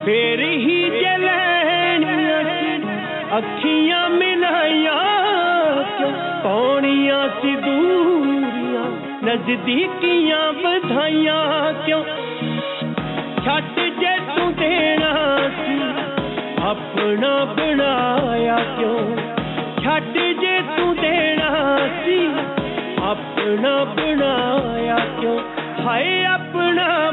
ਫੇਰ ਹੀ ਜੇ ਲੈਣੀਆਂ ਸੀ ਅੱਖੀਆਂ ਮਿਲਾਈਆਂ ਕਿਉਂ ਪਾਉਣੀਆਂ ਸੀ ਦੂਰੀਆਂ ਨਜ਼ਦੀਕੀਆਂ ਵਧਾਈਆਂ ਕਿਉਂ ਛੱਡ ਜੇ ਤੂੰ ਦੇਣਾ ਸੀ ਆਪਣਾ ਬਣਾਇਆ ਕਿਉਂ ਛੱਡ ਜੇ ਤੂੰ ਦੇਣਾ ਸੀ ਆਪਣਾ ਬਣਾਇਆ ਕਿਉਂ ਹਾਏ ਆਪਣਾ